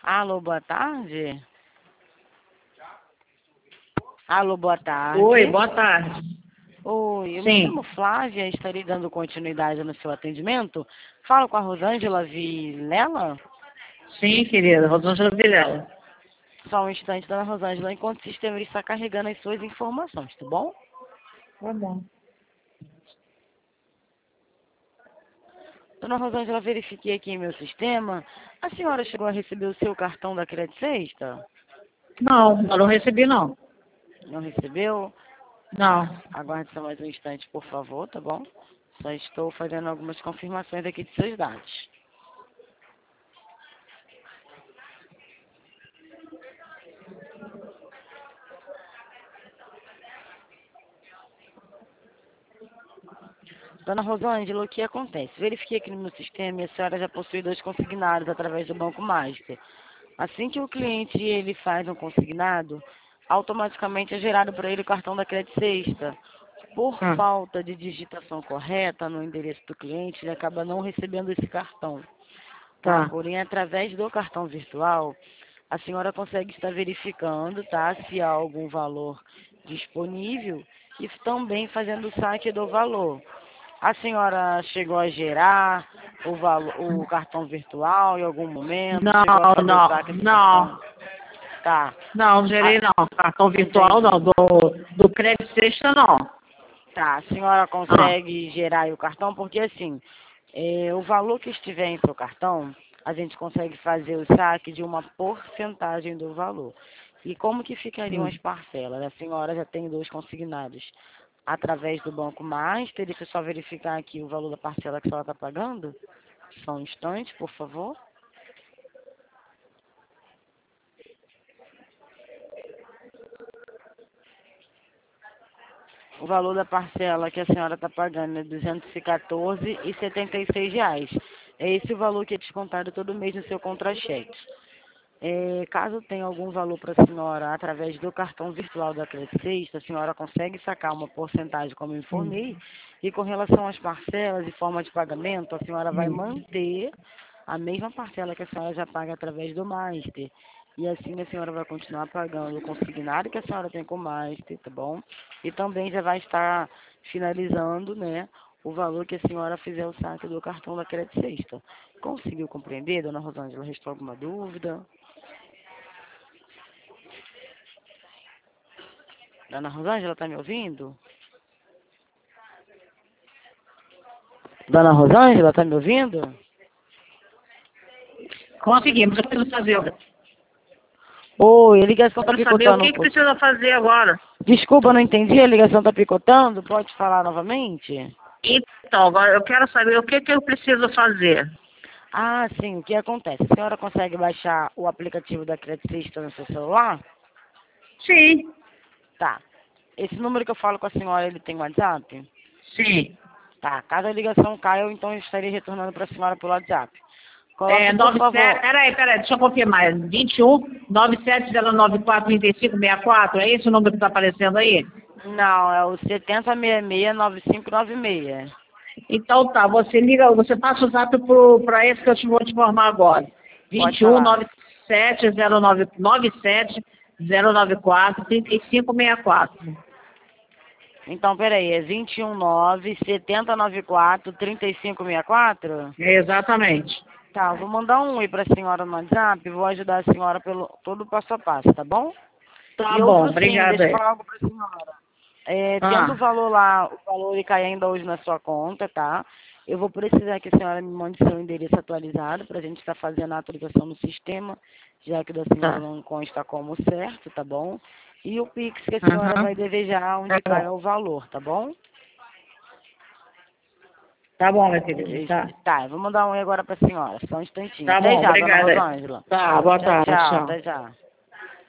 Alô, boa tarde. Alô, boa Oi, tarde. boa tarde. Oi, eu me Sim, chamo Flávia, estarei dando continuidade no seu atendimento. Falo com a Rosângela Vilela. sim, querida, Rosângela Vilela. Só um instante, dona Rosângela, enquanto o sistema está carregando as suas informações, tá bom? Tá bom. Dona Rosângela, verifiquei aqui em meu sistema. A senhora chegou a receber o seu cartão da Credit Sexta? Não, eu não recebi, não. Não recebeu? Tá. Não. Aguarde só mais um instante, por favor, tá bom? Só estou fazendo algumas confirmações aqui de seus dados. Dona Rosângela, o que acontece? Verifiquei aqui no meu sistema e a senhora já possui 2 consignados através do Banco Master. Assim que o cliente ele faz um consignado, automaticamente é gerado para ele o cartão da Credit Sexta. Por Ah, falta de digitação correta no endereço do cliente, ele acaba não recebendo esse cartão. Tá? tá. Porém, através do cartão virtual, a senhora consegue estar verificando, tá, se há algum valor disponível e também fazendo o saque do valor. A senhora chegou a gerar o cartão virtual em algum momento? Chegou a Não, fazer o não, saque do cartão? não. Tá. Não, gerei Ah, não. Cartão virtual entendi. não. Do crédito sexta não. Tá. A senhora Ah, consegue gerar aí o cartão? Porque assim, o valor que estiver em seu cartão, a gente consegue fazer o saque de uma porcentagem do valor. E como que ficariam as hum. parcelas? A senhora já tem 2 consignados através do Banco Master. Deixa eu só verificar aqui o valor da parcela que a senhora está pagando. Só um instante, por favor. O valor da parcela que a senhora está pagando é R$ 214,76. É esse o valor que é descontado todo mês no seu contra-cheque. Caso tenha algum valor para a senhora através do cartão virtual da Credit Sexta, a senhora consegue sacar uma porcentagem, como eu Hum. informei, e com relação às parcelas e forma de pagamento, a senhora vai Hum. manter a mesma parcela que a senhora já paga através do Master. E assim a senhora vai continuar pagando o consignado que a senhora tem com o Master, tá bom? E também já vai estar finalizando, né, o valor que a senhora fizer o saque do cartão da Credit Sexta. Conseguiu compreender, dona Rosângela? Restou alguma dúvida? Dona Rosângela, tá me ouvindo? Dona Rosângela, tá me ouvindo? Conseguimos, eu preciso fazer. Oi, a ligação tá Quero saber o picotando um que que pouco. precisa fazer agora. Desculpa, não entendi, a ligação tá picotando? Pode falar novamente? Então, agora eu quero saber o que que eu preciso fazer. Ah, sim, o que acontece? A senhora consegue baixar o aplicativo da Credit System no seu celular? Sim, Tá. Esse número que eu falo com a senhora, ele tem WhatsApp? sim. Tá. Caso a ligação caia, eu então estarei retornando para a senhora pelo WhatsApp. É, Coloque, por 97, favor. peraí, deixa eu confirmar. 21 97094 3564, é esse o número que está aparecendo aí? Não, é o 7066-9596. Então tá, você liga, você passa o zap para esse que eu vou te informar agora. Pode 21 falar. 9709 97 094 3564. Então, peraí, é 219-7094-3564? Exatamente. Tá, eu vou mandar um oi pra senhora no WhatsApp e vou ajudar a senhora pelo todo o passo a passo, tá bom? Tá E bom, outro sim, deixa obrigada eu aí. falar algo pra senhora. Tendo o Ah, valor lá, o valor ele cai ainda hoje na sua conta, tá? Eu vou precisar que a senhora me mande seu endereço atualizado pra gente estar fazendo a atualização no sistema, já que o da senhora tá. não consta como certo, tá bom? E o Pix que a senhora Aham, vai desejar tá onde bom. caia o valor, tá bom? Tá bom, minha querida, tá. Tá, eu vou mandar um oi agora pra senhora, só um instantinho. Tá Até bom, já, dona obrigada aí. Rosângela. Tá, boa Tchau, tarde, tchau, tchau. até já.